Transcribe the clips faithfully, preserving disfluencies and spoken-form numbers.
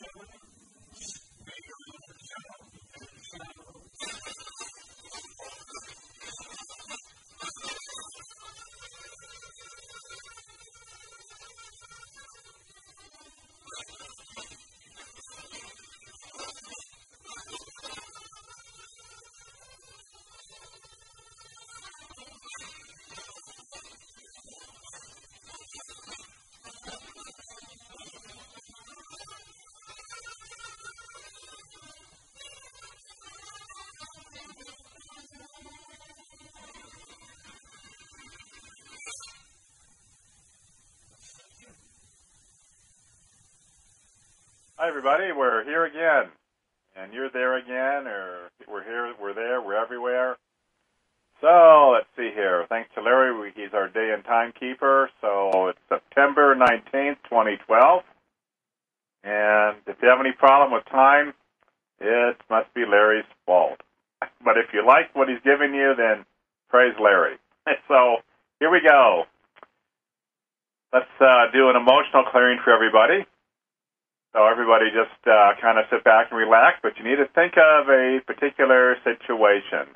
Hi, everybody. We're here again, and you're there again, or we're here, we're there, we're everywhere. So let's see here. Thanks to Larry, he's our day and timekeeper. So it's September nineteenth, twenty twelve, and if you have any problem with time, it must be Larry's fault. But if you like what he's giving you, then praise Larry. So here we go. Let's uh, do an emotional clearing for everybody. So everybody just uh, kind of sit back and relax, but you need to think of a particular situation.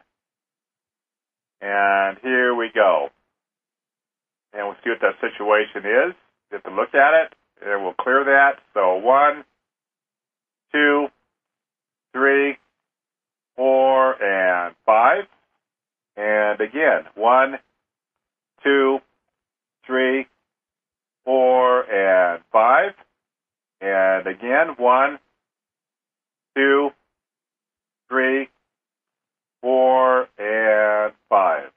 And here we go. And we'll see what that situation is. You have to look at it, and we'll clear that. So one, two, three, four, and five. And again, one, two, three, four, and five. And again, one, two, three, four, and five.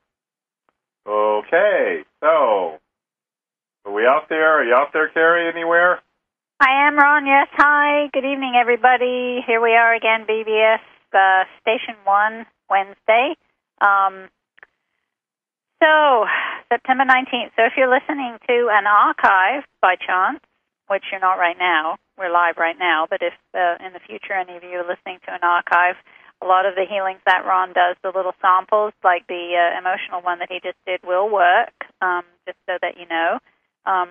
Okay, so are we out there? Are you out there, Carrie, anywhere? I am, Ron. Yes, hi. Good evening, everybody. Here we are again, B B S uh, Station one, Wednesday. Um, so, September nineteenth. So if you're listening to an archive by chance, which you're not right now, we're live right now, but if uh, in the future any of you are listening to an archive, a lot of the healings that Ron does, the little samples, like the uh, emotional one that he just did, will work, um, just so that you know. Um,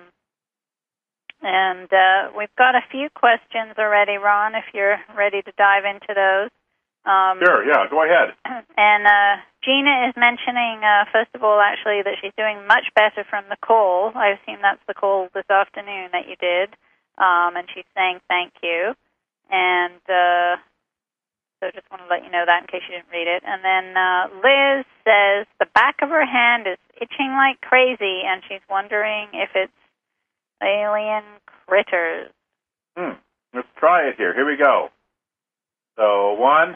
and uh, we've got a few questions already, Ron, if you're ready to dive into those. Um, sure, yeah, go ahead. And uh, Gina is mentioning, uh, first of all, actually, that she's doing much better from the call. I assume that's the call this afternoon that you did. Um, and she's saying thank you. And uh, so just want to let you know that in case you didn't read it. And then uh, Liz says the back of her hand is itching like crazy, and she's wondering if it's alien critters. Hmm. Let's try it here. Here we go. So one,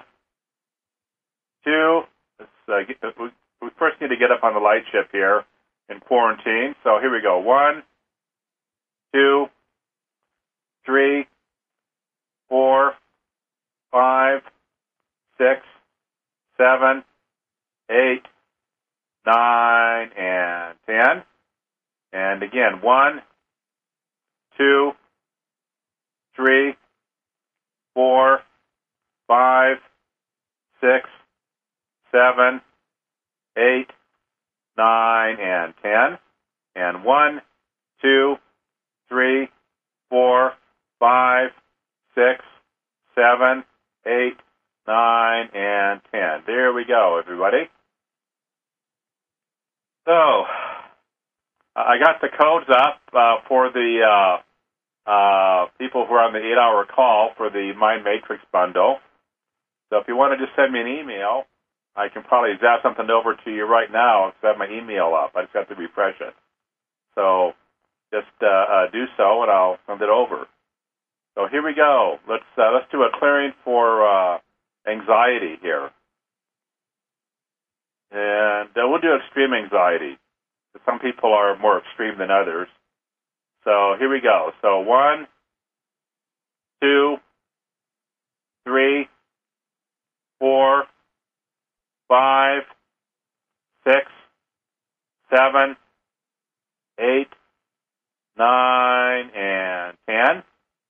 two, let's, uh, get, we, we first need to get up on the light ship here in quarantine. So here we go. One, two, three, four, five, six, seven, eight, nine, and ten. And again, one, two, three, four, five, six, seven, eight, nine, and ten. And one, two, three, four, five, six, seven, eight, nine, and ten. There we go, everybody. So, I got the codes up uh, for the uh, uh, people who are on the eight-hour call for the Mind Matrix bundle. So if you want to just send me an email, I can probably zap something over to you right now and set my email up. I just have to refresh it. So just uh, uh, do so, and I'll send it over. So here we go. Let's uh, let's do a clearing for uh, anxiety here, and uh, we'll do extreme anxiety. Some people are more extreme than others. So here we go. So one, two, three, four, five, six, seven, eight, nine, and ten.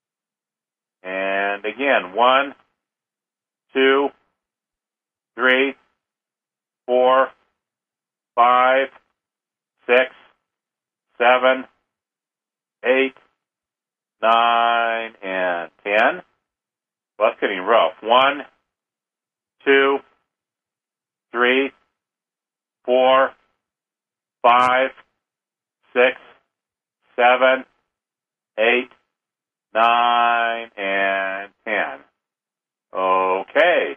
And again, one, two, three, four, five, six, seven, eight, nine, and ten. Well, that's getting rough. One, two, three, four, five, six, seven, eight, nine, and ten. Okay.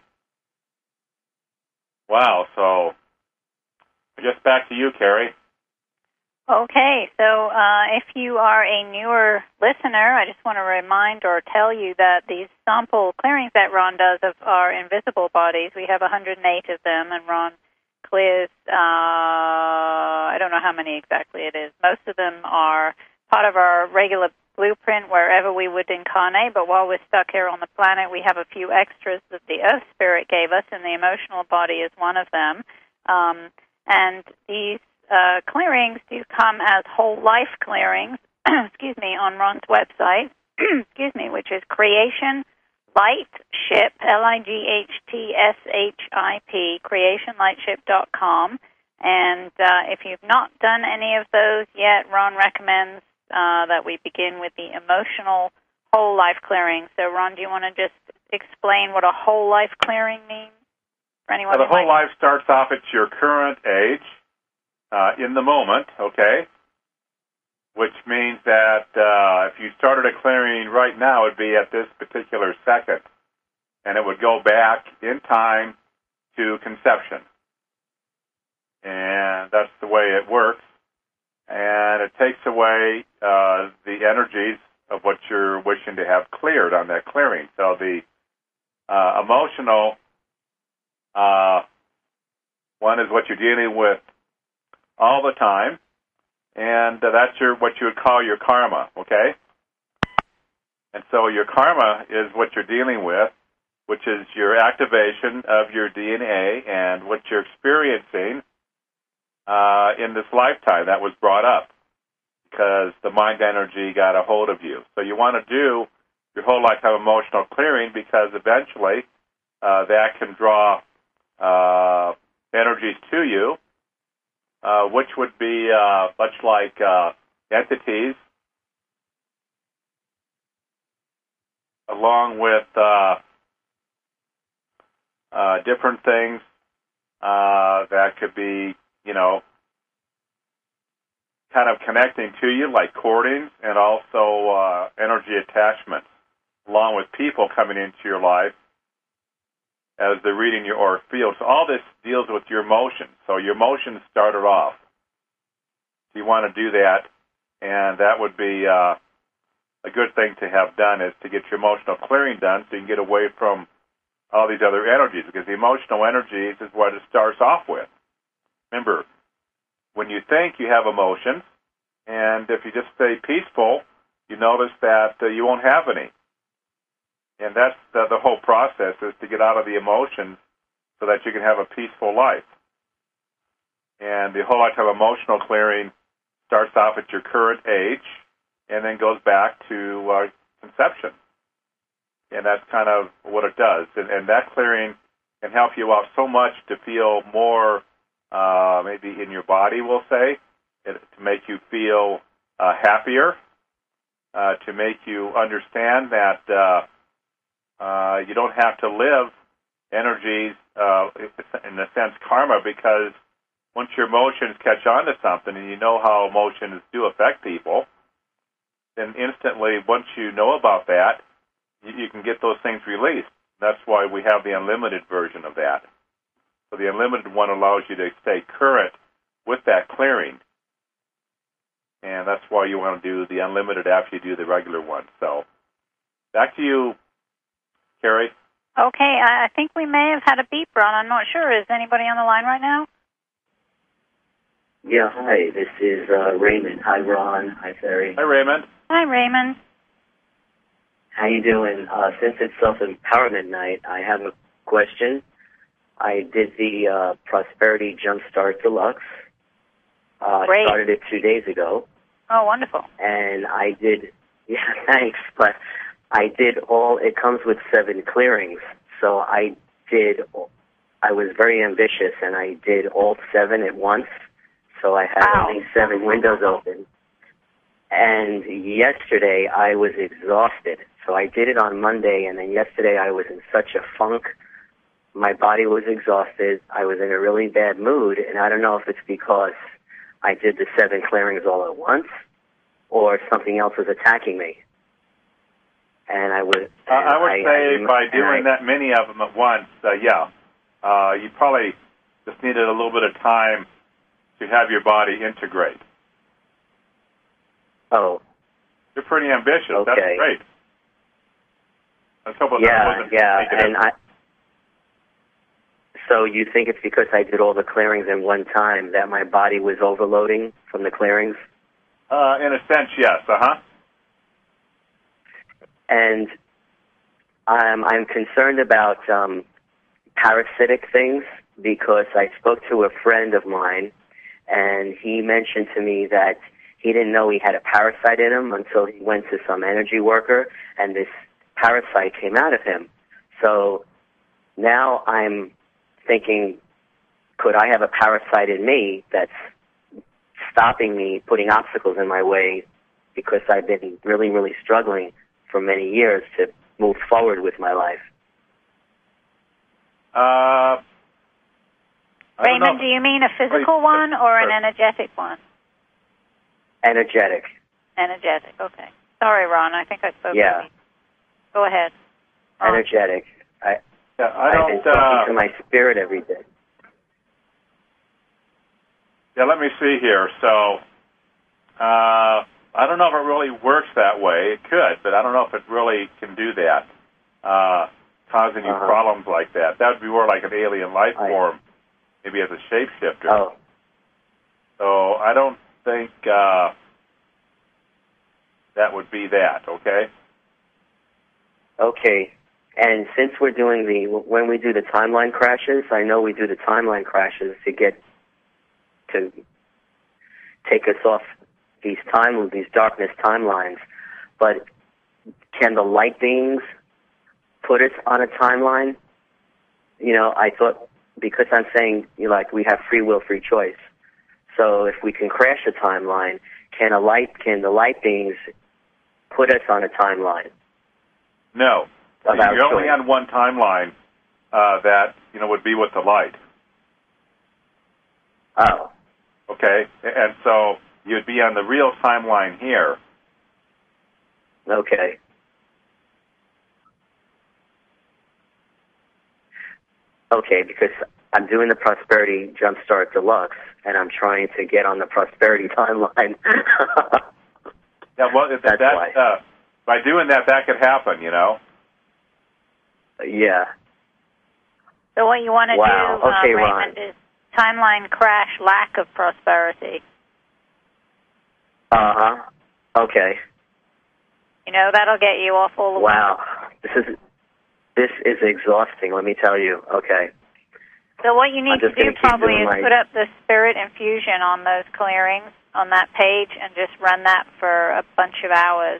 Wow, so I guess back to you, Carrie. Okay, so uh, if you are a newer listener, I just want to remind or tell you that these sample clearings that Ron does of our invisible bodies, we have one hundred eight of them, and Ron clears, uh, I don't know how many exactly it is. Most of them are part of our regular blueprint wherever we would incarnate, but while we're stuck here on the planet, we have a few extras that the Earth Spirit gave us, and the emotional body is one of them. Um, and these Uh, clearings do come as whole life clearings, excuse me, on Ron's website, excuse me, which is Creation Lightship, L I G H T S H I P, creation lightship dot com. And uh, if you've not done any of those yet, Ron recommends uh, that we begin with the emotional whole life clearing. So, Ron, do you want to just explain what a whole life clearing means for anyone? Well, the whole might... life starts off at your current age. Uh, in the moment, okay, which means that uh, if you started a clearing right now, it would be at this particular second, and it would go back in time to conception. And that's the way it works. And it takes away uh, the energies of what you're wishing to have cleared on that clearing. So the uh, emotional uh, one is what you're dealing with all the time, and uh, that's your what you would call your karma, okay? And so your karma is what you're dealing with, which is your activation of your D N A and what you're experiencing uh, in this lifetime that was brought up because the mind energy got a hold of you. So you want to do your whole lifetime emotional clearing because eventually uh, that can draw uh, energies to you, Uh, which would be uh, much like uh, entities, along with uh, uh, different things uh, that could be, you know, kind of connecting to you, like cordings, and also uh, energy attachments, along with people coming into your life as they're reading your auric field. So all this deals with your emotions. So your emotions started off. So you want to do that, and that would be uh, a good thing to have done is to get your emotional clearing done so you can get away from all these other energies, because the emotional energies is what it starts off with. Remember, when you think you have emotions, and if you just stay peaceful, you notice that uh, you won't have any. And that's the, the whole process, is to get out of the emotions so that you can have a peaceful life. And the whole lifetime emotional clearing starts off at your current age and then goes back to uh, conception. And that's kind of what it does. And, and that clearing can help you out so much to feel more uh, maybe in your body, we'll say, to make you feel uh, happier, uh, to make you understand that uh, Uh, you don't have to live energies, uh, in a sense, karma, because once your emotions catch on to something and you know how emotions do affect people, then instantly, once you know about that, you, you can get those things released. That's why we have the unlimited version of that. So the unlimited one allows you to stay current with that clearing. And that's why you want to do the unlimited after you do the regular one. So back to you, Carrie. Okay, I think we may have had a beep, Ron. I'm not sure. Is anybody on the line right now? Yeah, hi. This is uh, Raymond. Hi, Ron. Hi, Ferry. Hi, Raymond. Hi, Raymond. How you doing? Uh, since it's Self-Empowerment Night, I have a question. I did the uh, Prosperity Jumpstart Deluxe. Uh, I started it two days ago. Oh, wonderful. And I did, yeah, thanks, but I did all, it comes with seven clearings, so I did, I was very ambitious, and I did all seven at once, so I had wow. only seven windows open. And yesterday, I was exhausted, So I did it on Monday, and then yesterday I was in such a funk. My body was exhausted. I was in a really bad mood, and I don't know if it's because I did the seven clearings all at once or something else was attacking me. And I would. Uh, I would I, say I, by doing I, that many of them at once, uh, yeah, uh, you probably just needed a little bit of time to have your body integrate. Oh. You're pretty ambitious. Okay. That's great. Let's hope yeah, that wasn't yeah, negative. and I. So you think it's because I did all the clearings in one time that my body was overloading from the clearings? Uh, in a sense, yes. Uh huh. And I'm I'm concerned about um, parasitic things because I spoke to a friend of mine, and he mentioned to me that he didn't know he had a parasite in him until he went to some energy worker, and this parasite came out of him. So now I'm thinking, could I have a parasite in me that's stopping me, putting obstacles in my way, because I've been really, really struggling for many years to move forward with my life. Uh, Raymond, do you mean a physical one or an energetic one? Energetic. Energetic, okay. Sorry, Ron, I think I spoke Yeah. to you. Go ahead. Ron. Energetic. I, yeah, I I've don't, been talking uh, to my spirit every day. Yeah, let me see here. So, uh, I don't know if it really works that way. It could, but I don't know if it really can do that, uh, causing you Uh-huh. problems like that. That would be more like an alien life I- form, maybe as a shapeshifter. Oh, So I don't think uh, that would be that, okay? okay. And since we're doing the, when we do the timeline crashes, I know we do the timeline crashes to get, to take us off these time, these darkness timelines, but can the light beings put us on a timeline? You know, I thought, because I'm saying, you know, like, we have free will, free choice. So if we can crash a timeline, can a light, can the light beings put us on a timeline? No. About You're only choice. on one timeline uh, that, you know, would be with the light, Oh, okay? And so you'd be on the real timeline here. okay. Okay, because I'm doing the Prosperity Jumpstart Deluxe, and I'm trying to get on the Prosperity timeline. Yeah, well, that, That's that, why. Uh, by doing that, that could happen, you know? Yeah. So what you want to Wow. do, Okay, uh, Ron. Raymond, is timeline crash, lack of prosperity. Uh-huh. Okay. You know, that'll get you off all the Wow. This is this is exhausting, let me tell you. Okay. So what you need I'm to just do gonna keep probably doing is my- put up the spirit infusion on those clearings on that page and just run that for a bunch of hours.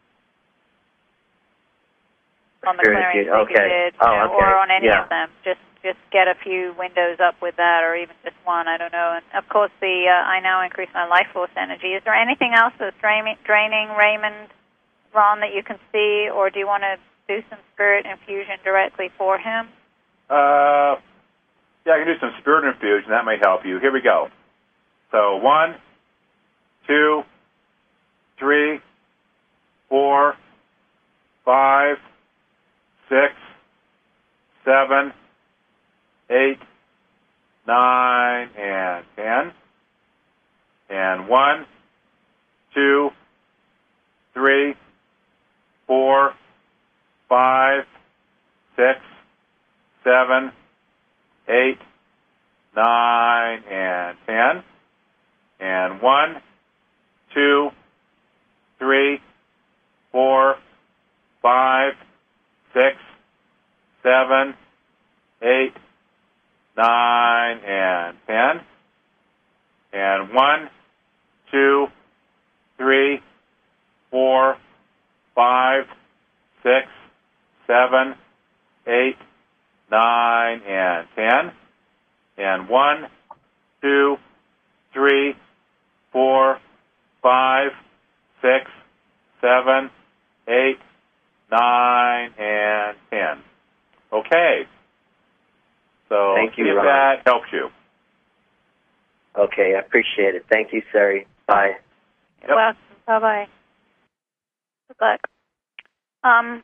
On the Spirit clearings infusion, that okay. you did, Oh, you know, okay. or on any Yeah. of them. Just just get a few windows up with that, or even just one, I don't know. And of course, the uh, I now increase my life force energy. Is there anything else that's draining, draining Raymond, Ron, that you can see, or do you want to do some spirit infusion directly for him? Uh, yeah, I can do some spirit infusion. That may help you. Here we go. So one, two, three, four, five, six, seven, eight, nine, and ten. And one, two, three, four, five, six, seven, eight, nine, and ten. And one, two, three, four, five, six, seven, eight, nine, and ten. And one, two, three, four, five, six, seven, eight, nine, and ten. And one, two, three, four, five, six, seven, eight, nine, and ten. Okay. So Thank you, see if Ron. that helps you. Okay, I appreciate it. Thank you, Sari. Bye. You're welcome. Bye-bye. Good luck. Um,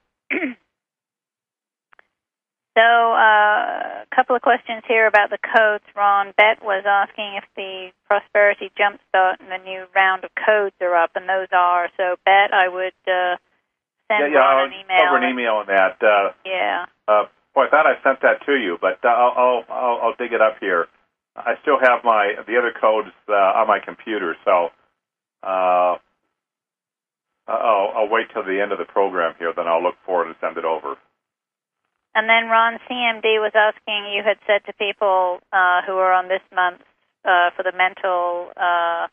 so uh, a couple of questions here about the codes. Ron Bet was asking if the Prosperity Jumpstart and the new round of codes are up, and those are. So, Bet, I would uh, send yeah, yeah, Ron I'll an email. over an email on that. Uh, yeah. Uh, boy, I thought I sent that to you, but uh, I'll, I'll I'll dig it up here. I still have my the other codes uh, on my computer, so uh, I'll, I'll wait till the end of the program here. Then I'll look for it and send it over. And then Ron C M D was asking, you had said to people uh, who are on this month uh, for the mental. Uh,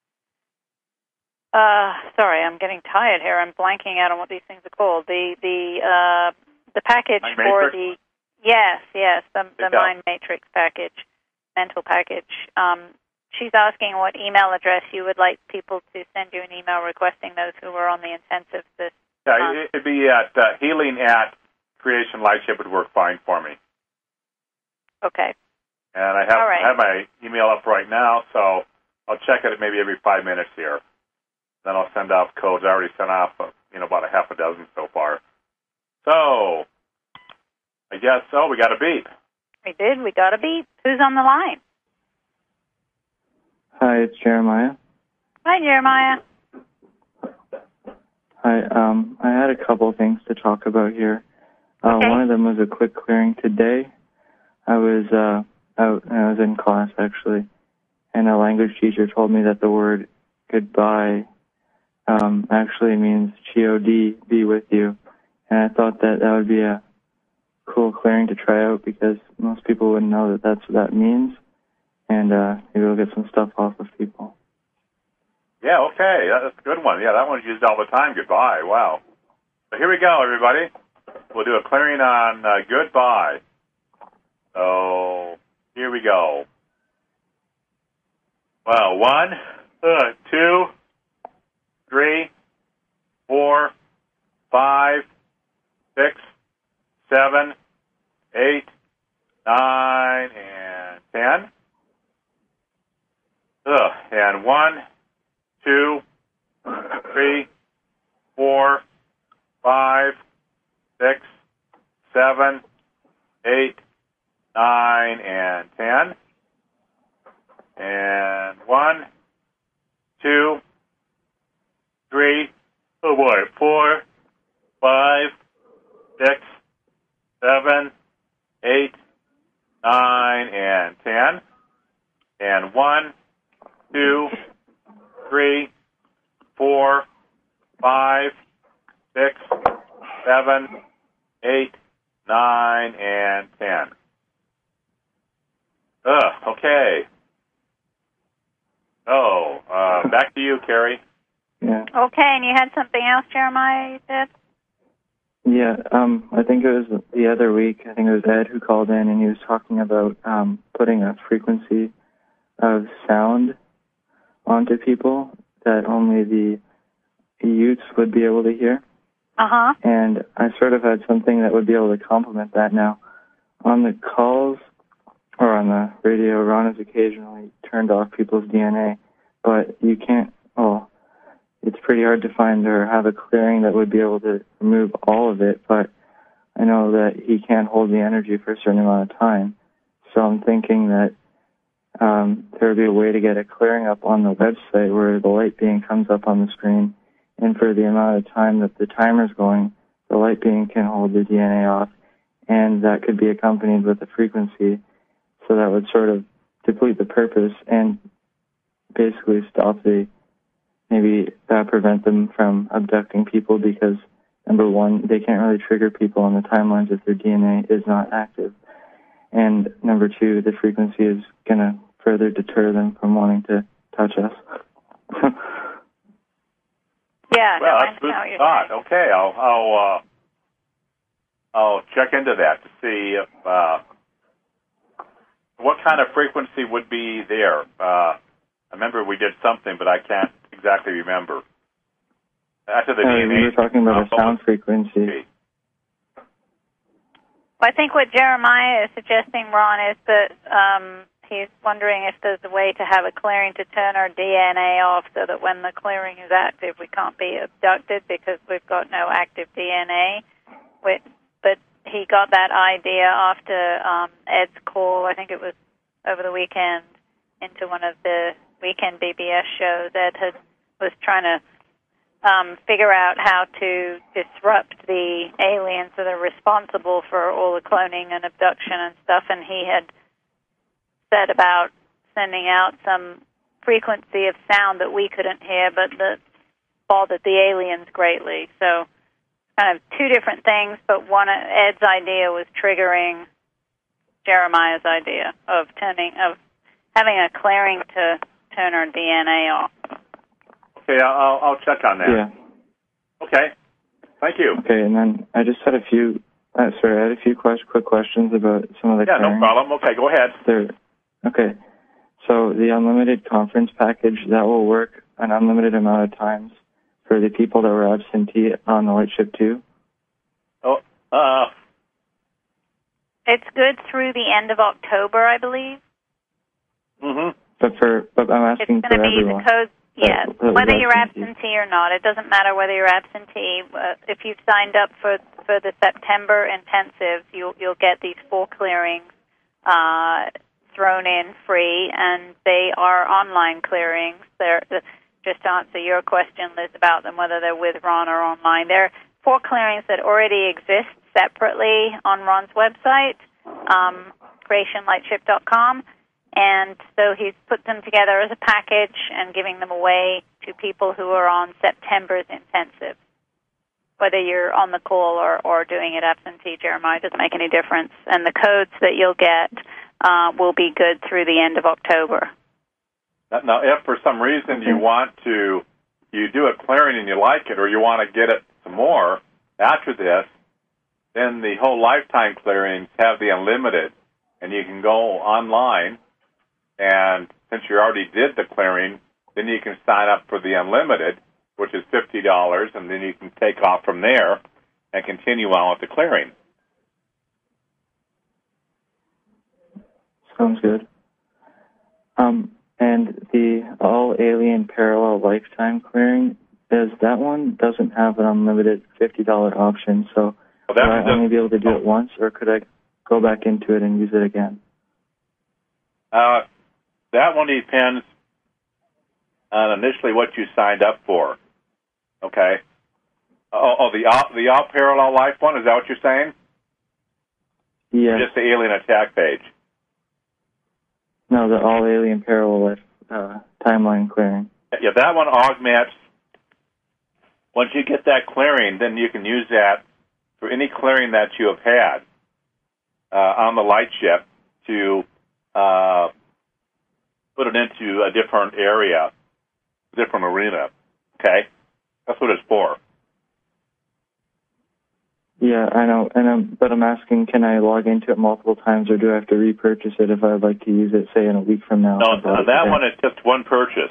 uh, sorry, I'm getting tired here. I'm blanking out on what these things are called. The the uh, the package Mind for Matrix? the yes, yes, the, the Yeah. Mind Matrix package, mental package. Um, she's asking what email address you would like people to send you an email requesting those who were on the intensive this Yeah, month. it, it'd be at uh, healing at Creation Lightship would work fine for me. Okay. And I have All right. I have my email up right now, so I'll check it maybe every five minutes here. Then I'll send off codes. I already sent off uh, you know about a half a dozen so far. So I guess so. We got a beep. We did. We got a beep. Who's on the line? Hi, it's Jeremiah. Hi, Jeremiah. Hi, um, I had a couple things to talk about here. Uh, Okay. One of them was a quick clearing today. I was uh, out, I was in class actually, and a language teacher told me that the word goodbye um, actually means G O D, be with you. And I thought that that would be a cool clearing to try out because most people wouldn't know that that's what that means. And uh, maybe we'll get some stuff off of people. Yeah, okay. That's a good one. Yeah, that one's used all the time. Goodbye. Wow. So here we go, everybody. We'll do a clearing on uh, goodbye. So here we go. Well, one, uh, two, three, four, five, six, seven, eight, nine, and ten. Ugh. And one, two, three, four, five, six, seven, eight, nine, and ten. And one, two, three, oh boy, four, five, six, seven, eight, nine, and ten. And one, two, three, four, five, six, seven, eight, nine, and ten. Ugh, okay. Oh, uh, back to you, Carrie. Yeah. Okay, and you had something else, Jeremiah, you said? Yeah, um, I think it was the other week, I think it was Ed who called in and he was talking about um, putting a frequency of sound onto people that only the youths would be able to hear. Uh-huh. And I sort of had something that would be able to complement that now. On the calls or on the radio, Ron has occasionally turned off people's D N A, but you can't, oh, it's pretty hard to find or have a clearing that would be able to remove all of it, but I know that he can't hold the energy for a certain amount of time. So I'm thinking that um, there would be a way to get a clearing up on the website where the light being comes up on the screen, and for the amount of time that the timer's going, the light being can hold the D N A off, and that could be accompanied with a frequency, so that would sort of deplete the purpose and basically stop the, maybe uh, prevent them from abducting people because, number one, they can't really trigger people on the timelines if their D N A is not active. And number two, the frequency is going to further deter them from wanting to touch us. Yeah, Well, no, I that's good understand what you're thought. saying. Okay, I'll I'll uh, I'll check into that to see if uh, what kind of frequency would be there. Uh, I remember we did something, but I can't exactly remember. After the No, D N A. we were talking about a sound frequency. Well, I think what Jeremiah is suggesting, Ron, is that um, he's wondering if there's a way to have a clearing to turn our D N A off so that when the clearing is active, we can't be abducted because we've got no active D N A. But he got that idea after um, Ed's call, I think it was over the weekend, into one of the weekend B B S shows. Ed had, was trying to um, figure out how to disrupt the aliens that are responsible for all the cloning and abduction and stuff, and he had said about sending out some frequency of sound that we couldn't hear, but that bothered the aliens greatly. So kind of two different things, but one, Ed's idea was triggering Jeremiah's idea of turning, of having a clearing to turn our D N A off. Okay, I'll, I'll check on that. Yeah. Okay. Thank you. Okay, and then I just had a few, uh, sorry, I had a few quest- quick questions about some of the Yeah, clearing. no problem. Okay, go ahead. There. Okay. So the unlimited conference package, that will work an unlimited amount of times for the people that were absentee on the Lightship two? Oh, uh... It's good through the end of October, I believe. Mm-hmm. But for, but I'm asking it's for going to be everyone. the code, yeah. Uh, whether you're absentee. absentee or not, it doesn't matter whether you're absentee. Uh, if you've signed up for for the September intensives, you'll you'll get these four clearings uh, thrown in free, and they are online clearings. They're uh, just to answer your question, Liz, about them, whether they're with Ron or online. They're four clearings that already exist separately on Ron's website, um, creation lightship dot com. And so he's put them together as a package and giving them away to people who are on September's intensive. Whether you're on the call or, or doing it absentee, Jeremiah, doesn't make any difference. And the codes that you'll get uh, will be good through the end of October. Now, if for some reason you want to, you do a clearing and you like it, or you want to get it some more after this, then the whole lifetime clearings have the unlimited, and you can go online. And since you already did the clearing, then you can sign up for the unlimited, which is fifty dollars, and then you can take off from there and continue on with the clearing. Sounds good. Um, and the All Alien Parallel Lifetime Clearing, is that one doesn't have an unlimited fifty dollars option, so well, would I only be able to do it once, or could I go back into it and use it again? Uh, that one depends on initially what you signed up for. Okay. Oh, oh the all, the all parallel life one, is that what you're saying? Yeah. Just the alien attack page. No, the All Alien Parallel Life uh, timeline clearing. Yeah, that one augments. Once you get that clearing, then you can use that for any clearing that you have had uh, on the Lightship to uh, put it into a different area, different arena. Okay? That's what it's for. Yeah, I know, and I'm, but I'm asking, can I log into it multiple times, or do I have to repurchase it if I'd like to use it, say, in a week from now? No, no that one is just one purchase.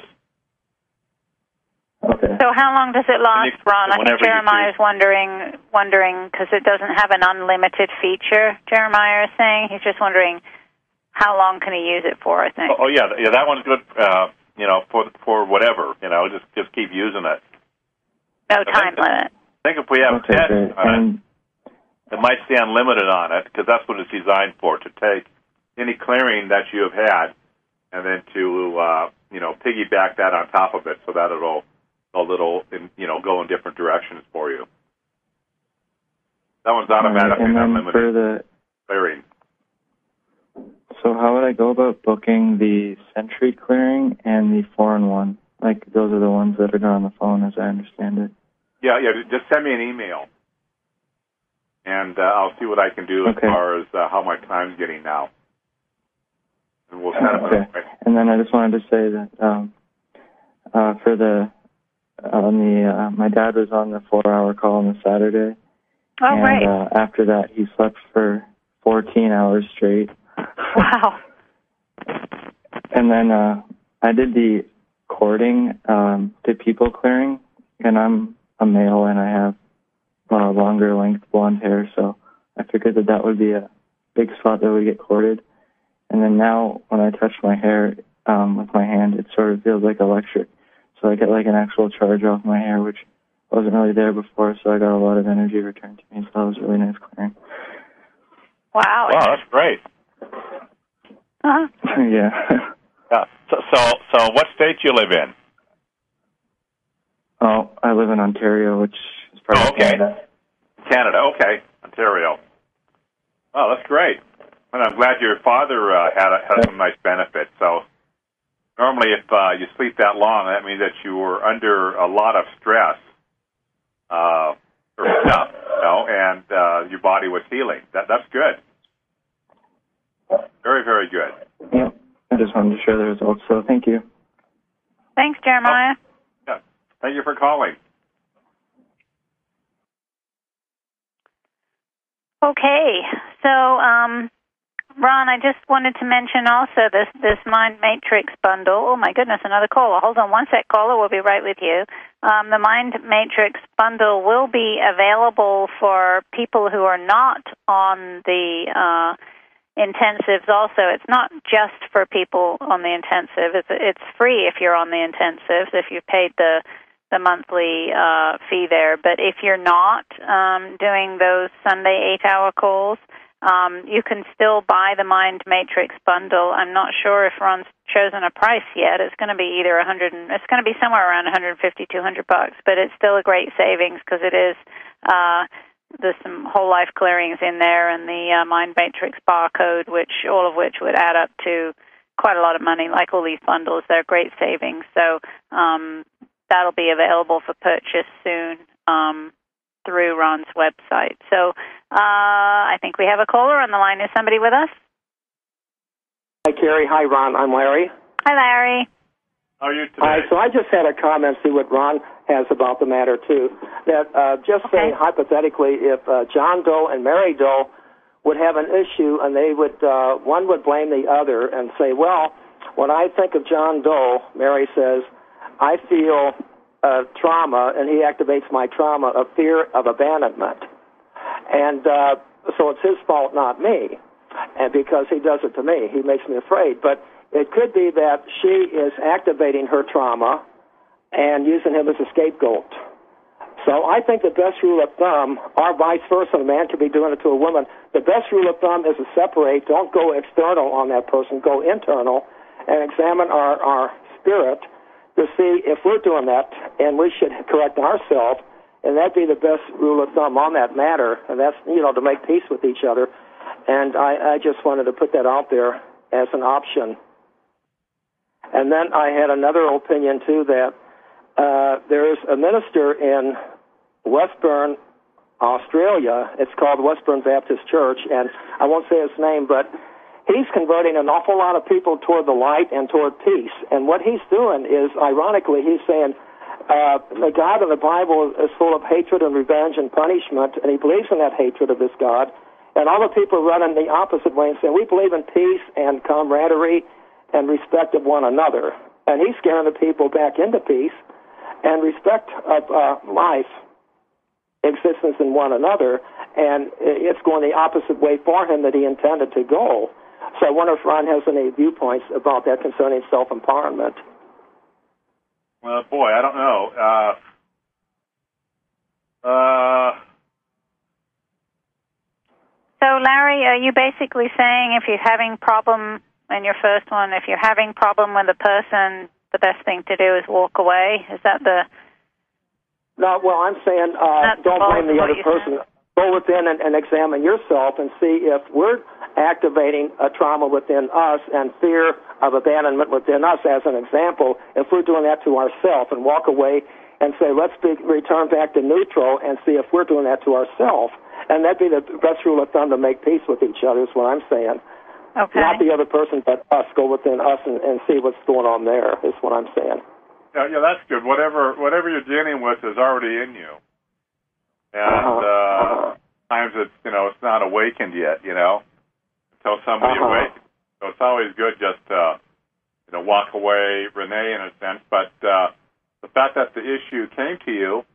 Okay. So how long does it last, you, Ron? I think Jeremiah is wondering, wondering because it doesn't have an unlimited feature. Jeremiah is saying he's just wondering how long can he use it for. I think. Oh, oh yeah, yeah, that one's good. Uh, you know, for for whatever. You know, just just keep using it. No time limit. I think if we have okay, ten great. on And it, it might stay unlimited on it because that's what it's designed for, to take any clearing that you have had and then to uh, you know piggyback that on top of it so that it'll a little you know go in different directions for you. That one's automatically right, and then unlimited for the clearing. So how would I go about booking the Sentry clearing and the foreign one? Like, those are the ones that are done on the phone, as I understand it. Yeah, yeah. Just send me an email, and uh, I'll see what I can do as okay. far as uh, how my time's getting now. And we'll set it okay. up. Right? And then I just wanted to say that um, uh, for the on the uh, my dad was on the four-hour call on the Saturday. Oh, and, right. uh, after that, he slept for fourteen hours straight. Wow. And then uh, I did the cording um, to people clearing, and I'm a male and I have uh, longer length blonde hair, so I figured that that would be a big spot that would get corded. And then now when I touch my hair um, with my hand, it sort of feels like electric. So I get like an actual charge off my hair, which wasn't really there before, so I got a lot of energy returned to me, so that was really nice clearing. Wow. Wow, that's great. Uh-huh. Yeah. Yeah. So, so, so what state do you live in? Oh, I live in Ontario, which is part Oh, of okay. Canada. Canada, okay. Ontario. Oh, that's great. And I'm glad your father uh, had, a, had some nice benefits. So normally if uh, you sleep that long, that means that you were under a lot of stress uh, or stuff, you know, and uh, your body was healing. That That's good. Very, very good. Yeah, I just wanted to share the results, so thank you. Thanks, Jeremiah. Oh, yeah. Thank you for calling. Okay, so um, Ron, I just wanted to mention also this, this Mind Matrix bundle. Oh, my goodness, another caller. Hold on one sec, caller. We'll be right with you. Um, the Mind Matrix bundle will be available for people who are not on the uh, intensives also. It's not just for people on the intensive. It's, it's free if you're on the intensives, if you've paid the the monthly uh, fee there. But if you're not um, doing those Sunday eight-hour calls, um, you can still buy the Mind Matrix bundle. I'm not sure if Ron's chosen a price yet. It's going to be either one hundred. And, it's going to be somewhere around one fifty, two hundred bucks. But it's still a great savings because it is. Uh, there's some whole life clearings in there, and the uh, Mind Matrix barcode, which all of which would add up to quite a lot of money. Like all these bundles, they're great savings. So. Um, That'll be available for purchase soon um, through Ron's website. So uh, I think we have a caller on the line. Is somebody with us? Hi, Carrie. Hi, Ron. I'm Larry. Hi, Larry. How are you today? Hi. So I just had a comment, see what Ron has about the matter, too. That uh, just Okay. say, hypothetically, if uh, John Doe and Mary Doe would have an issue and they would, uh, one would blame the other and say, well, when I think of John Doe, Mary says, I feel uh, trauma, and he activates my trauma of fear of abandonment. And uh, so it's his fault, not me, and because he does it to me. He makes me afraid. But it could be that she is activating her trauma and using him as a scapegoat. So I think the best rule of thumb, or vice versa, a man could be doing it to a woman, the best rule of thumb is to separate. Don't go external on that person. Go internal and examine our, our spirit to see if we're doing that, and we should correct ourselves, and that'd be the best rule of thumb on that matter, and that's, you know, to make peace with each other. And I, I just wanted to put that out there as an option. And then I had another opinion, too, that uh, there's a minister in Westburn, Australia. It's called Westburn Baptist Church, and I won't say his name, but he's converting an awful lot of people toward the light and toward peace. And what he's doing is, ironically, he's saying uh, the God of the Bible is full of hatred and revenge and punishment, and he believes in that hatred of this God. And all the people are running the opposite way and saying, we believe in peace and camaraderie and respect of one another. And he's scaring the people back into peace and respect of uh, life, existence in one another, and it's going the opposite way for him that he intended to go. So I wonder if Ron has any viewpoints about that concerning self-empowerment. Well, boy, I don't know. Uh, uh, So, Larry, are you basically saying if you're having problem in your first one, if you're having problem with a person, the best thing to do is walk away? Is that the... No, well, I'm saying uh, don't blame the other person. Saying? Go within and, and examine yourself and see if we're activating a trauma within us and fear of abandonment within us, as an example, if we're doing that to ourselves, and walk away and say, let's be, return back to neutral and see if we're doing that to ourselves. And that'd be the best rule of thumb to make peace with each other, is what I'm saying. Okay. Not the other person, but us. Go within us and, and see what's going on there, is what I'm saying. Yeah, yeah, that's good. Whatever whatever you're dealing with is already in you. And uh-huh. uh, Uh-huh. sometimes it's, you know, it's not awakened yet, you know, until somebody uh-huh. awakens. So it's always good just to, you know, walk away, Renee, in a sense. But uh, the fact that the issue came to you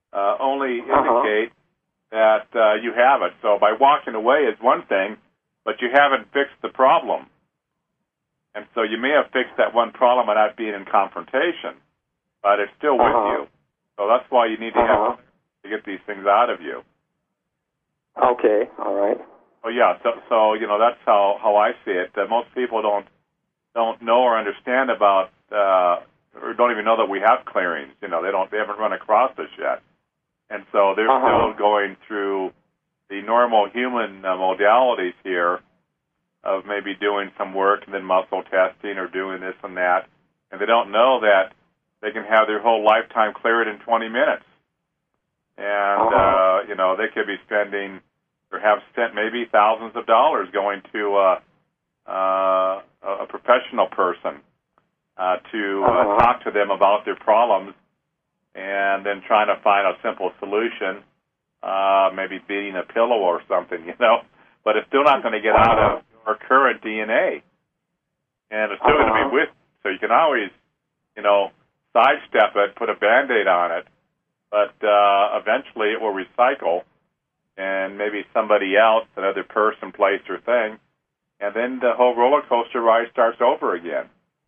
uh, only Uh-huh. indicate that uh, you have it. So by walking away is one thing, but you haven't fixed the problem. And so you may have fixed that one problem by not being in confrontation, but it's still with Uh-huh. you. So that's why you need to Uh-huh. have to get these things out of you. Okay, all right. Oh yeah, so so you know that's how, how I see it. Uh, most people don't don't know or understand about uh, or don't even know that we have clearings. You know, they don't they haven't run across this yet, and so they're Uh-huh. still going through the normal human uh, modalities here of maybe doing some work and then muscle testing or doing this and that, and they don't know that they can have their whole lifetime cleared in twenty minutes, and Uh-huh. uh, you know they could be spending or have spent maybe thousands of dollars going to uh, uh, a professional person uh, to uh, Uh-huh. talk to them about their problems, and then trying to find a simple solution, uh, maybe beating a pillow or something, you know. But it's still not going to get out of your current D N A, and it's still Uh-huh. going to be with you. So you can always, you know, sidestep it, put a Band-Aid on it, but uh, eventually it will recycle. And maybe somebody else, another person, place, or thing, and then the whole roller coaster ride starts over again.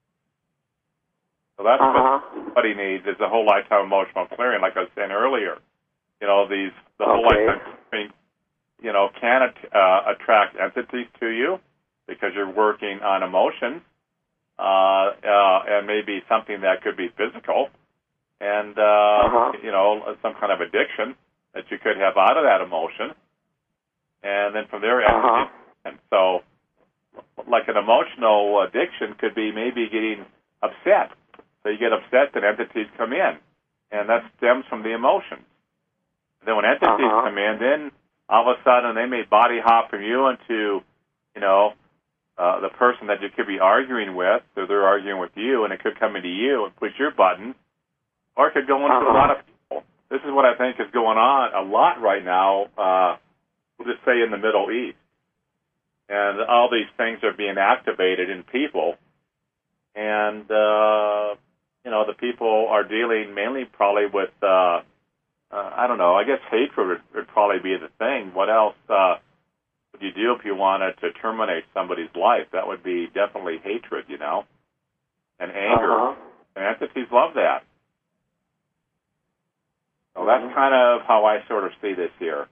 So that's Uh-huh. what somebody needs is a whole lifetime emotional clearing, like I was saying earlier. You know, these the whole Okay. lifetime clearing, you know, can uh, attract entities to you because you're working on emotions, uh, uh, and maybe something that could be physical, and uh, Uh-huh. you know, some kind of addiction that you could have out of that emotion, and then from there, Uh-huh. and so, like an emotional addiction could be maybe getting upset. So you get upset, then entities come in, and that stems from the emotions. Then when entities Uh-huh. come in, then all of a sudden they may body hop from you into, you know, uh, the person that you could be arguing with, so they're arguing with you, and it could come into you and push your buttons, or it could go into Uh-huh. a lot of people. This is what I think is going on a lot right now, uh, we'll just say in the Middle East. And all these things are being activated in people. And, uh, you know, the people are dealing mainly probably with, uh, uh, I don't know, I guess hatred would, would probably be the thing. What else uh, would you do if you wanted to terminate somebody's life? That would be definitely hatred, you know, and anger. Uh-huh. And entities love that. So that's kind of how I sort of see this here.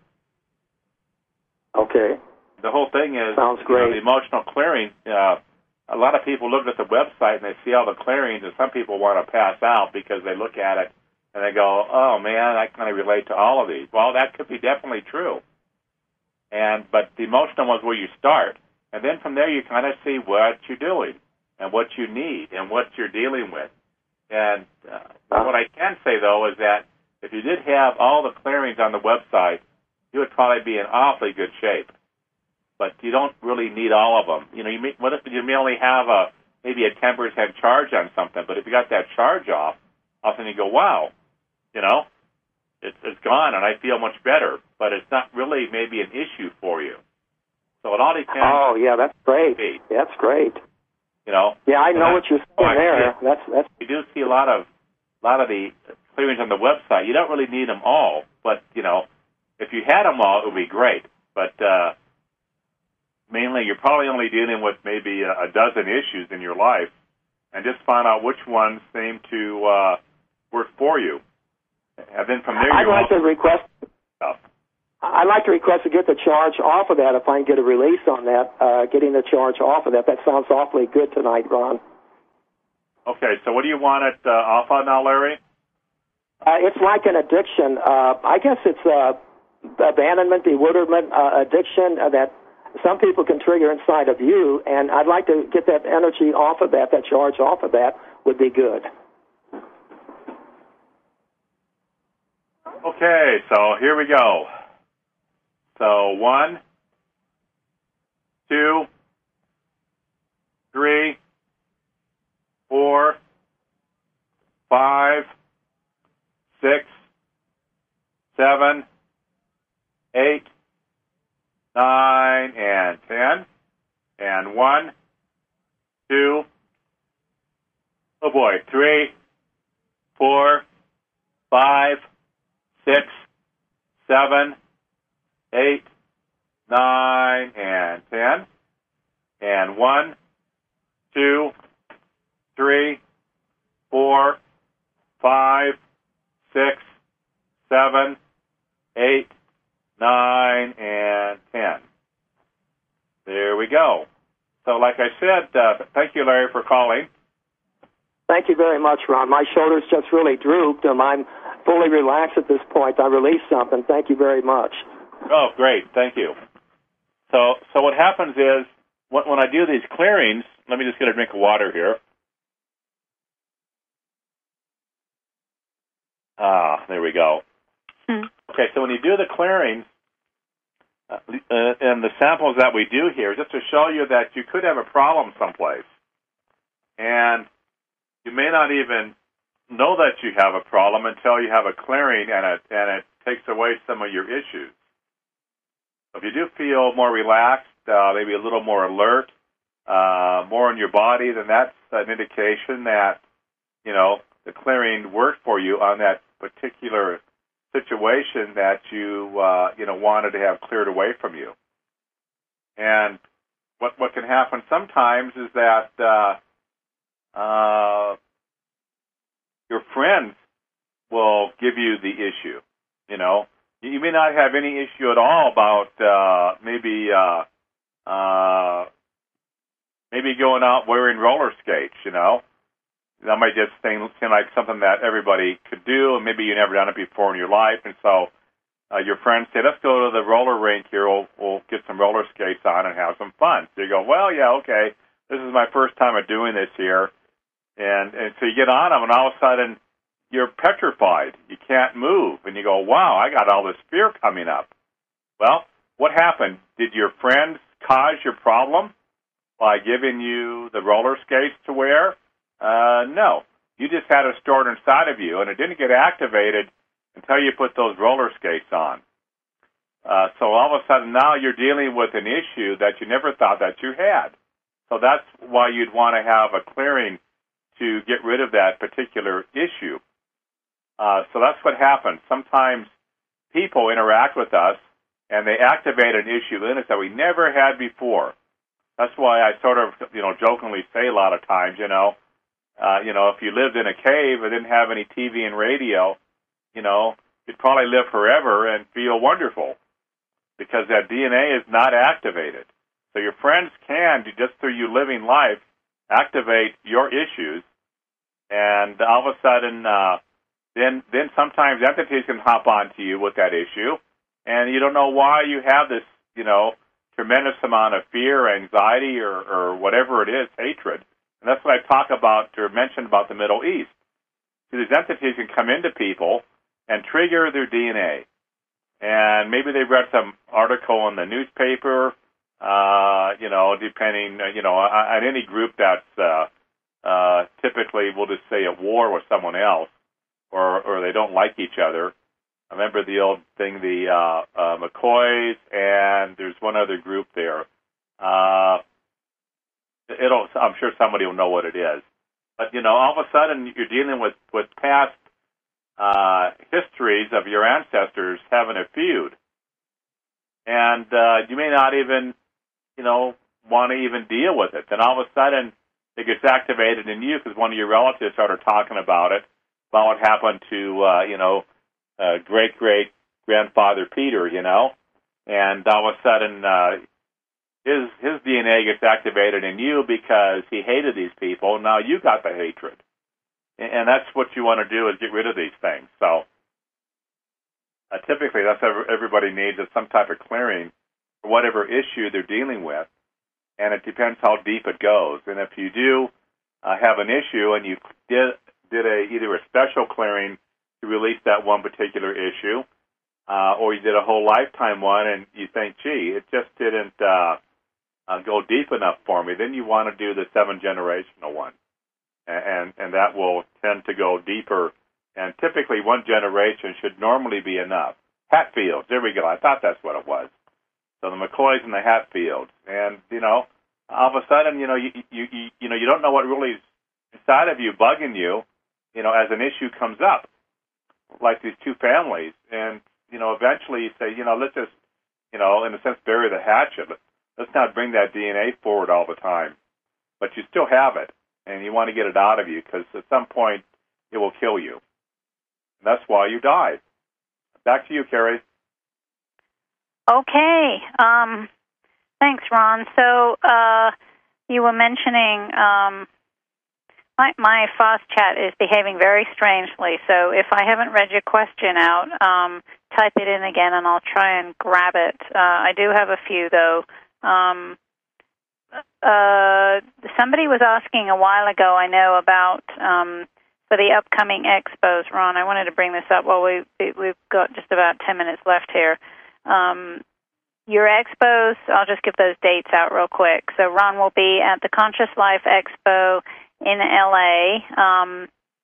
Okay. The whole thing is, Sounds you know, great. the emotional clearing, uh, a lot of people look at the website and they see all the clearings, and some people want to pass out because they look at it and they go, oh, man, I kind of relate to all of these. Well, that could be definitely true. And But the emotional one's where you start. And then from there you kind of see what you're doing and what you need and what you're dealing with. And uh, what I can say, though, is that if you did have all the clearings on the website, you would probably be in awfully good shape. But you don't really need all of them. You know, you may, what if you may only have a maybe a ten percent charge on something, but if you got that charge off, all of a sudden you go, wow, you know, it's, it's gone and I feel much better. But it's not really maybe an issue for you. So it all depends. Oh, yeah, that's great. Hey. That's great. You know. Yeah, I know And what you're oh, saying I there. see. That's that's. You do see a lot of a lot of the clearings on the website. You don't really need them all, but you know, if you had them all, it would be great. But uh, mainly, you're probably only dealing with maybe a, a dozen issues in your life, and just find out which ones seem to uh, work for you. And then from there, I'd you like to also request. stuff. I'd like to request to get the charge off of that. If I can get a release on that, uh, getting the charge off of that. That sounds awfully good tonight, Ron. Okay, so what do you want it uh, off on now, Larry? Uh, it's like an addiction. Uh, I guess it's uh, abandonment, bewilderment, uh, addiction uh, that some people can trigger inside of you, and I'd like to get that energy off of that, that charge off of that would be good. Okay, so here we go. So one, two, three, four, five, six, seven, eight, nine, and ten, and one, two, oh boy, three, four, five, six, seven, eight, nine, and ten. And one, two, three, four, five, six, seven, eight, nine, and ten. There we go. So like I said, uh, thank you, Larry, for calling. Thank you very much, Ron. My shoulders just really drooped, and I'm fully relaxed at this point. I released something. Thank you very much. Oh, great. Thank you. So, so what happens is, when, when I do these clearings, let me just get a drink of water here. Ah, there we go. Hmm. Okay, so when you do the clearings, uh, uh, and the samples that we do here, just to show you that you could have a problem someplace, and you may not even know that you have a problem until you have a clearing and it, and it takes away some of your issues. If you do feel more relaxed, uh, maybe a little more alert, uh, more in your body, then that's an indication that, you know, the clearing worked for you on that particular situation that you, uh, you know, wanted to have cleared away from you. And what what can happen sometimes is that uh, uh, your friends will give you the issue. You know, you may not have any issue at all about uh, maybe uh, uh, maybe going out wearing roller skates. You know, that might just seem, seem like something that everybody could do, and maybe you've never done it before in your life, and so uh, your friends say, let's go to the roller rink here, we'll, we'll get some roller skates on and have some fun. So you go, well, yeah, okay, this is my first time of doing this here, and, and so you get on them, and all of a sudden, you're petrified. You can't move, and you go, wow, I got all this fear coming up. Well, what happened? Did your friends cause your problem by giving you the roller skates to wear? Uh, no. You just had it stored inside of you, and it didn't get activated until you put those roller skates on. Uh, so all of a sudden now you're dealing with an issue that you never thought that you had. So that's why you'd want to have a clearing to get rid of that particular issue. Uh, so that's what happens. Sometimes people interact with us, and they activate an issue in us that we never had before. That's why I sort of, you know, jokingly say a lot of times, you know, Uh, you know, if you lived in a cave and didn't have any T V and radio, you know, you'd probably live forever and feel wonderful because that D N A is not activated. So your friends can, just through you living life, activate your issues, and all of a sudden, uh, then then sometimes entities can hop onto you with that issue, and you don't know why you have this, you know, tremendous amount of fear, anxiety, or, or whatever it is, hatred. And that's what I talk about or mention about the Middle East. See, these entities can come into people and trigger their D N A. And maybe they've read some article in the newspaper, uh, you know, depending, you know, on any group that's uh, uh, typically, we'll just say, at war with someone else, or, or they don't like each other. I remember the old thing, the uh, uh, McCoys, and there's one other group there. Uh It'll, I'm sure somebody will know what it is. But, you know, all of a sudden you're dealing with, with past uh, histories of your ancestors having a feud. And uh, you may not even, you know, want to even deal with it. Then all of a sudden it gets activated in you because one of your relatives started talking about it, about what happened to, uh, you know, uh, great-great-grandfather Peter, you know. And all of a sudden... Uh, His his D N A gets activated in you because he hated these people. Now you got the hatred. And that's what you want to do, is get rid of these things. So uh, typically that's what everybody needs, is some type of clearing for whatever issue they're dealing with. And it depends how deep it goes. And if you do uh, have an issue and you did, did a, either a special clearing to release that one particular issue, uh, or you did a whole lifetime one and you think, gee, it just didn't... Uh, Uh, go deep enough for me, then you want to do the seven generational one, and, and and that will tend to go deeper. And typically, one generation should normally be enough. Hatfields, there we go. I thought that's what it was. So the McCoys and the Hatfields, and you know, all of a sudden, you know, you you you, you know, you don't know what really is inside of you bugging you, you know, as an issue comes up. like these two families, and you know, eventually you say, you know, let's just, you know, in a sense, bury the hatchet. Let's not bring that D N A forward all the time. But you still have it, and you want to get it out of you because at some point it will kill you. And that's why you died. Back to you, Carrie. Okay. Um, thanks, Ron. So uh, you were mentioning um, my, my fast chat is behaving very strangely. So if I haven't read your question out, um, type it in again, and I'll try and grab it. Uh, I do have a few, though. Um, uh, somebody was asking a while ago, I know, about um, for the upcoming expos. Ron, I wanted to bring this up. Well, we, we've got just about ten minutes left here. Um, your expos, I'll just give those dates out real quick. So Ron will be at the Conscious Life Expo in L A. Um,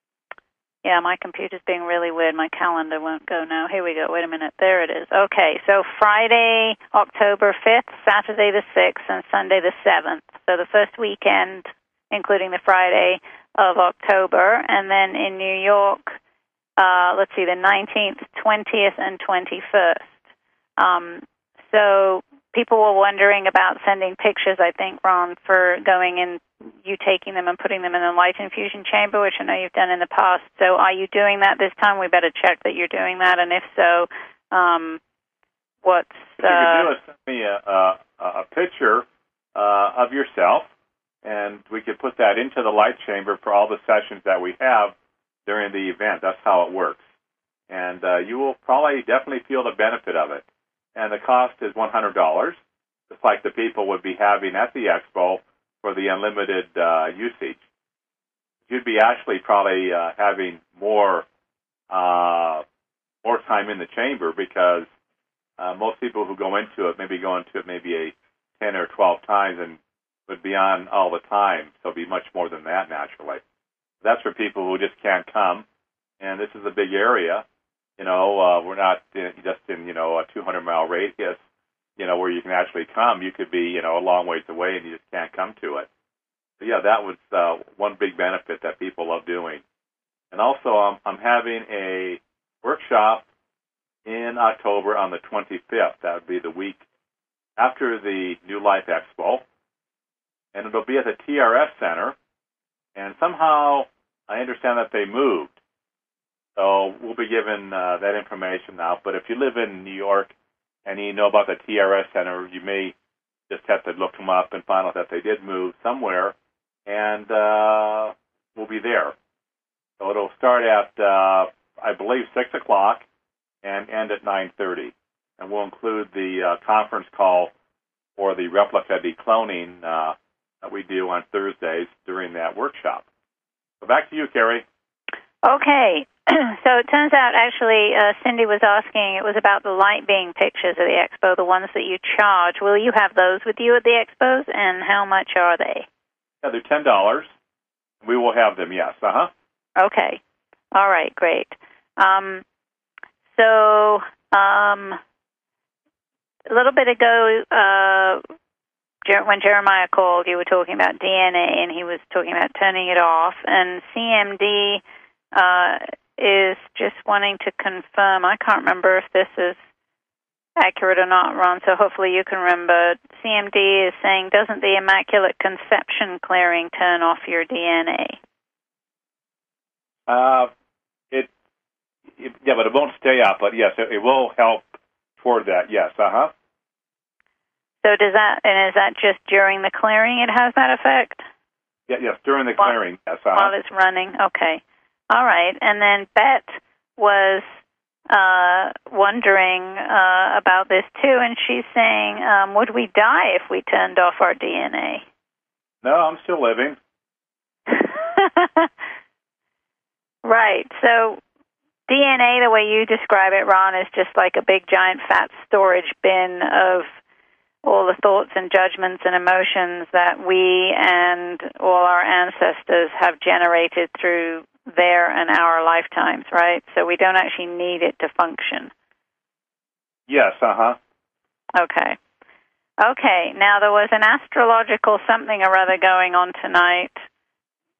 yeah, my computer's being really weird. My calendar won't go now. Here we go. Wait a minute. There it is. Okay, so Friday, October fifth, Saturday the sixth, and Sunday the seventh. So the first weekend, including the Friday of October. And then in New York, uh, let's see, the nineteenth, twentieth, and twenty-first. Um, so people were wondering about sending pictures, I think, Ron, for going in, you taking them and putting them in the light infusion chamber, which I know you've done in the past. So are you doing that this time? We better check that you're doing that. And if so, um, what's... What you could do is send me a, a, a picture uh, of yourself, and we could put that into the light chamber for all the sessions that we have during the event. That's how it works. And uh, you will probably definitely feel the benefit of it. And the cost is one hundred dollars, just like the people would be having at the expo for the unlimited uh, usage. You'd be actually probably uh, having more uh, more time in the chamber because uh, most people who go into it maybe go into it maybe a ten or twelve times and would be on all the time, so it'd be much more than that naturally. That's for people who just can't come, and this is a big area. You know, uh, we're not in, just in, you know, a two hundred mile radius, you know, where you can actually come. You could be, you know, a long ways away and you just can't come to it. So, yeah, that was uh, one big benefit that people love doing. And also, um, I'm having a workshop in October on the twenty-fifth. That would be the week after the New Life Expo. And it'll be at the T R S Center. And somehow, I understand that they moved. So we'll be given uh, that information now. But if you live in New York and you know about the T R S Center, you may just have to look them up and find out that they did move somewhere, and uh, we'll be there. So it'll start at, uh, I believe, six o'clock and end at nine thirty. And we'll include the uh, conference call for the replica decloning uh, that we do on Thursdays during that workshop. So back to you, Carrie. Okay. So it turns out, actually, uh, Cindy was asking, it was about the light being pictures of the expo, the ones that you charge. Will you have those with you at the expos, and how much are they? Yeah, they're ten dollars. We will have them, yes. Uh-huh. Okay. All right, great. Um, so um, a little bit ago, uh, when Jeremiah called, you were talking about D N A, and he was talking about turning it off, and C M D... Uh, is just wanting to confirm. I can't remember if this is accurate or not, Ron, so hopefully you can remember. C M D is saying, doesn't the Immaculate Conception clearing turn off your D N A? Uh, it, it yeah, but it won't stay up. But yes, it, it will help toward that. Yes, uh huh. So does that, and is that just during the clearing it has that effect? Yeah, yes, during the clearing. While, yes, uh-huh. While it's running. Okay. All right. And then Bet was uh, wondering uh, about this too, and she's saying, um, would we die if we turned off our D N A? No, I'm still living. Right. So D N A, the way you describe it, Ron, is just like a big giant fat storage bin of all the thoughts and judgments and emotions that we and all our ancestors have generated through their and our lifetimes, right? So we don't actually need it to function. Yes, uh-huh. Okay. Okay, now there was an astrological something or other going on tonight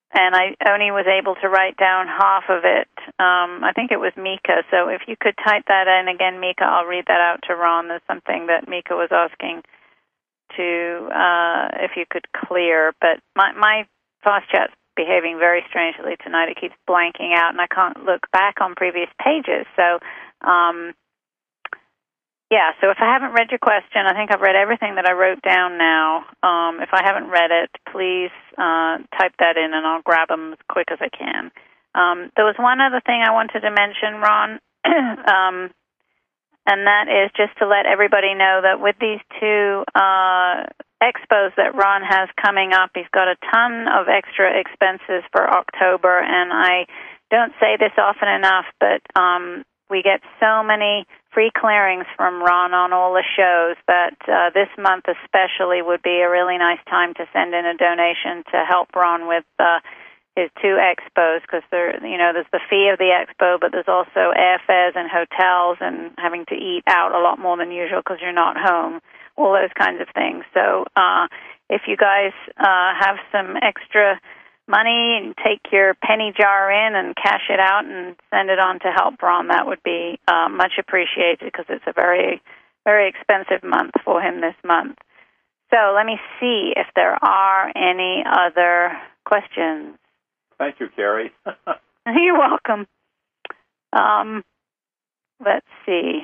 and I only was able to write down half of it. Um, I think it was Mika. So if you could type that in again, Mika, I'll read that out to Ron. There's something that Mika was asking to, uh, if you could clear. But my, my fast chat's behaving very strangely tonight. It keeps blanking out, and I can't look back on previous pages. So, um, yeah, so if I haven't read your question, I think I've read everything that I wrote down now. Um, if I haven't read it, please uh, type that in, and I'll grab them as quick as I can. Um, there was one other thing I wanted to mention, Ron, um, and that is just to let everybody know that with these two uh, expos that Ron has coming up, he's got a ton of extra expenses for October, and I don't say this often enough, but um, we get so many free clearings from Ron on all the shows that uh, this month especially would be a really nice time to send in a donation to help Ron with uh, his two expos, because there, you know, there's the fee of the expo, but there's also airfares and hotels and having to eat out a lot more than usual because you're not home, all those kinds of things. So uh, if you guys uh, have some extra money and take your penny jar in and cash it out and send it on to help Ron, that would be uh, much appreciated, because it's a very, very expensive month for him this month. So let me see if there are any other questions. Thank you, Carrie. You're welcome. Um, let's see.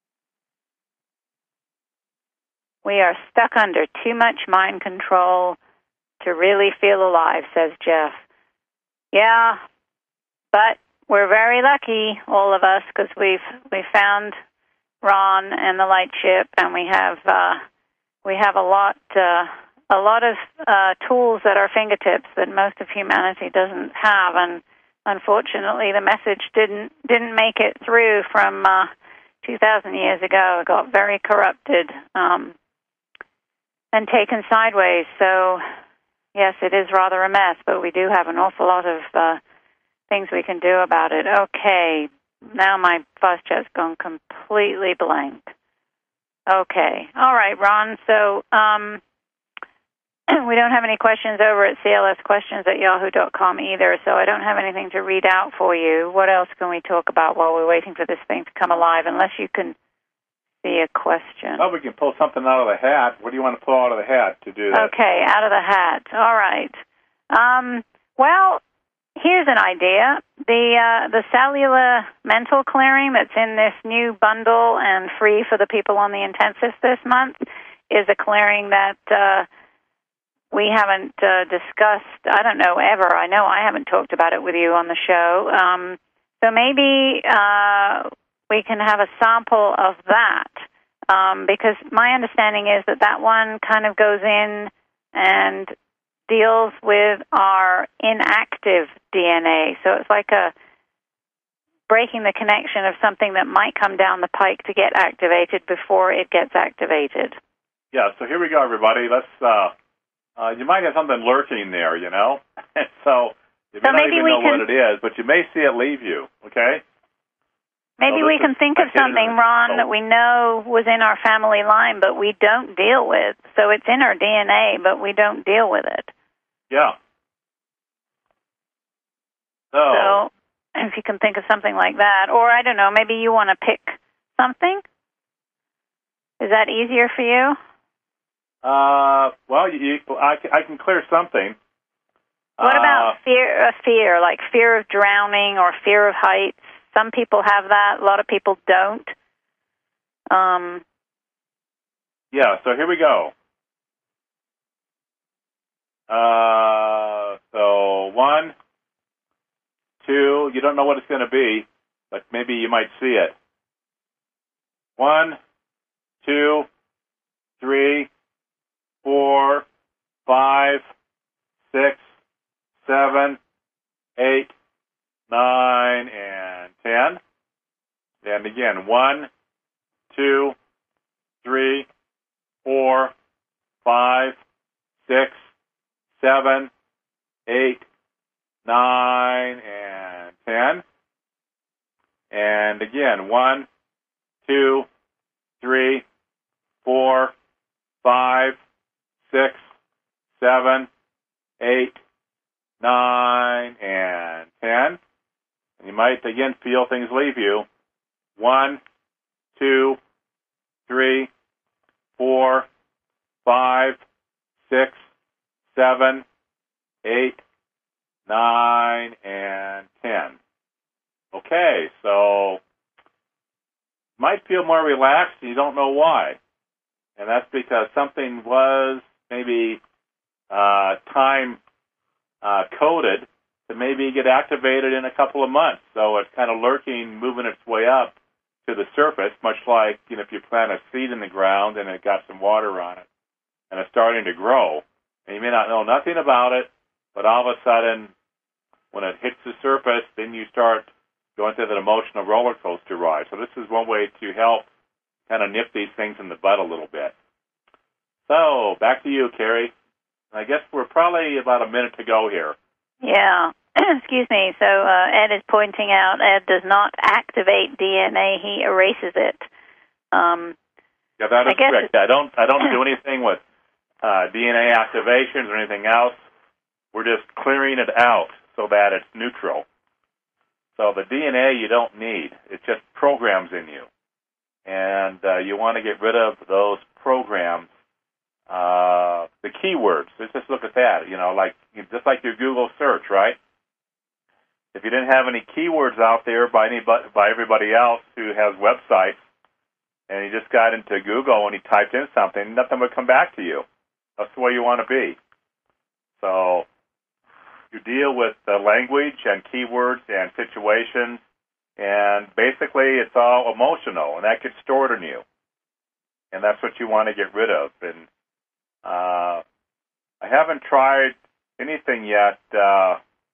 We are stuck under too much mind control to really feel alive, says Jeff. Yeah, but we're very lucky, all of us, because we've we found Ron and the light ship, and we have uh, we have a lot uh, a lot of uh, tools at our fingertips that most of humanity doesn't have, and unfortunately, the message didn't didn't make it through from uh, two thousand years ago. It got very corrupted um, and taken sideways. So, yes, it is rather a mess, but we do have an awful lot of uh, things we can do about it. Okay, now my fast chat's gone completely blank. Okay, all right, Ron. So um, we don't have any questions over at C L S questions at yahoo dot com either, so I don't have anything to read out for you. What else can we talk about while we're waiting for this thing to come alive, unless you can see a question? Well, we can pull something out of the hat. What do you want to pull out of the hat to do that? Okay, out of the hat. All right. Um, well, here's an idea. The uh, the cellular mental clearing that's in this new bundle and free for the people on the intensive this month is a clearing that uh, we haven't uh, discussed, I don't know, ever. I know I haven't talked about it with you on the show. Um, so maybe uh, we can have a sample of that, um, because my understanding is that that one kind of goes in and deals with our inactive D N A. So it's like a breaking the connection of something that might come down the pike to get activated before it gets activated. Yeah, so here we go, everybody. Let's, uh, uh, you might have something lurking there, you know? so you may so not maybe even we know can, what it is, but you may see it leave you, okay? Maybe so we can is, think of something, Ron, oh. that we know was in our family line, but we don't deal with. So it's in our D N A, but we don't deal with it. Yeah. So, so if you can think of something like that, or I don't know, maybe you want to pick something. Is that easier for you? Uh, well, you, you, I, I can clear something. What uh, about fear? Uh, fear, like fear of drowning or fear of heights. Some people have that. A lot of people don't. Um. Yeah. So here we go. Uh. So one, two. You don't know what it's going to be, but maybe you might see it. One, two, three, four, five, six, seven, eight, nine, and ten. And again, one, two, three, four, five, six, seven, eight, nine, and ten. And again, one, two, three, four, five, six, seven, eight, nine, and ten. And you might, again, feel things leave you. One, two, three, four, five, six, seven, eight, nine, and ten. Okay, so might feel more relaxed and you don't know why. And that's because something was maybe uh, time uh, coded to maybe get activated in a couple of months. So it's kind of lurking, moving its way up to the surface, much like, you know, if you plant a seed in the ground and it got some water on it and it's starting to grow. And you may not know nothing about it, but all of a sudden, when it hits the surface, then you start going through that emotional roller coaster ride. So this is one way to help kind of nip these things in the bud a little bit. So back to you, Carrie. I guess we're probably about a minute to go here. Yeah. Excuse me. So uh, Ed is pointing out Ed does not activate D N A; he erases it. Um, yeah, that is I guess correct. I don't. I don't do anything with uh, D N A activations or anything else. We're just clearing it out so that it's neutral. So the D N A you don't need. It just programs in you. And uh, you want to get rid of those programs, uh, the keywords. Let's just look at that. You know, like just like your Google search, right? If you didn't have any keywords out there by anybody, by everybody else who has websites, and you just got into Google and you typed in something, nothing would come back to you. That's the way you want to be. So you deal with the language and keywords and situations, and basically it's all emotional, and that gets stored in you. And that's what you want to get rid of. And uh, I haven't tried anything yet. Uh,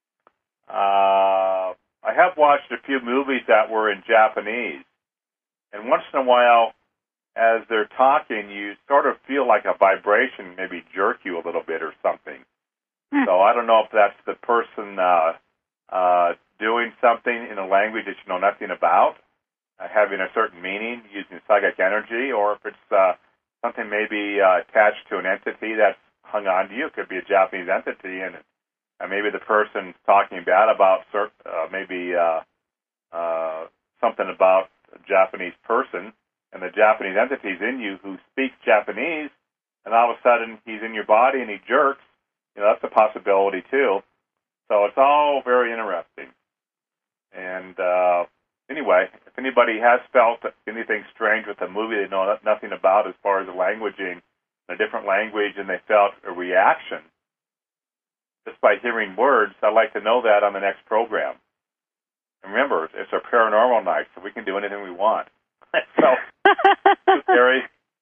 uh, I have watched a few movies that were in Japanese, and once in a while, as they're talking, you sort of feel like a vibration maybe jerk you a little bit or something. So I don't know if that's the person uh, uh, doing something in a language that you know nothing about, uh, having a certain meaning, using psychic energy, or if it's uh, something maybe uh, attached to an entity that's hung on to you. It could be a Japanese entity, and uh, maybe the person's talking bad about cert- uh, maybe uh, uh, something about a Japanese person, and the Japanese entity's in you who speaks Japanese, and all of a sudden he's in your body and he jerks. You know, that's a possibility, too. So it's all very interesting. And uh, anyway, if anybody has felt anything strange with a movie they know nothing about as far as the languaging, a different language, and they felt a reaction just by hearing words, I'd like to know that on the next program. And remember, it's our paranormal night, so we can do anything we want. So, Terry.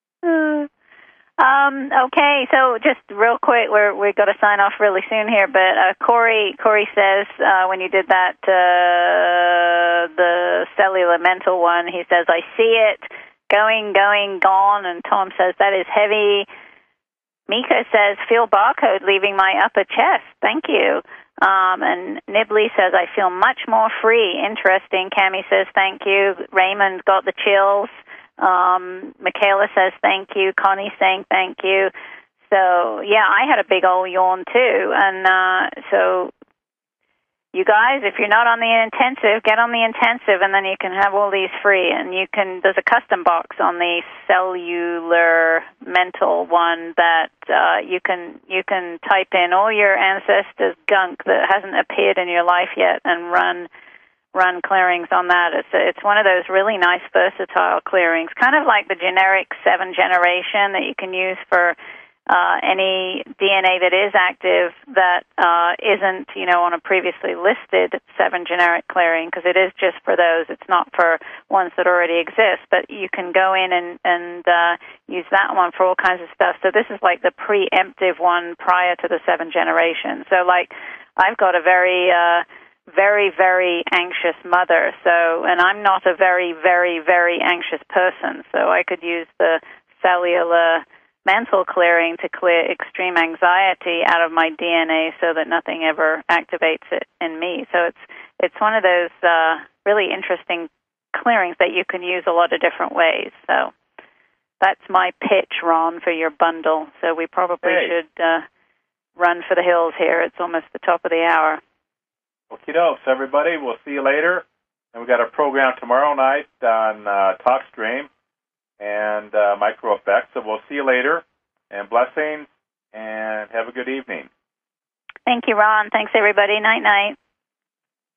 Um, okay, so just real quick, we're we've got to sign off really soon here. But uh, Corey Corey says uh, when you did that uh, the cellular mental one, he says I see it going, going, gone, and Tom says that is heavy. Miko says feel barcode leaving my upper chest. Thank you. Um, and Nibley says I feel much more free. Interesting. Cami says thank you. Raymond got the chills. Um, Michaela says thank you. Connie saying thank you. So, yeah, I had a big old yawn, too. And uh, so, you guys, if you're not on the intensive, get on the intensive, and then you can have all these free. And you can, there's a custom box on the cellular mental one that uh, you can you can type in all your ancestors' gunk that hasn't appeared in your life yet and run run clearings on that. It's a, it's one of those really nice versatile clearings, kind of like the generic seven generation that you can use for uh, any D N A that is active that uh, isn't, you know, on a previously listed seven generic clearing, because it is just for those. It's not for ones that already exist, but you can go in and, and uh, use that one for all kinds of stuff. So this is like the preemptive one prior to the seven generation. So like I've got a very... Uh, very, very anxious mother, so, and I'm not a very, very, very anxious person, so I could use the cellular mental clearing to clear extreme anxiety out of my D N A so that nothing ever activates it in me. So it's it's one of those uh, really interesting clearings that you can use a lot of different ways. So that's my pitch, Ron, for your bundle. So we probably hey. should uh, run for the hills here. It's almost the top of the hour. Okie dokes, everybody. We'll see you later. And we've got a program tomorrow night on uh, TalkStream and uh, Micro Effects. So we'll see you later. And blessings, and have a good evening. Thank you, Ron. Thanks, everybody. Night-night.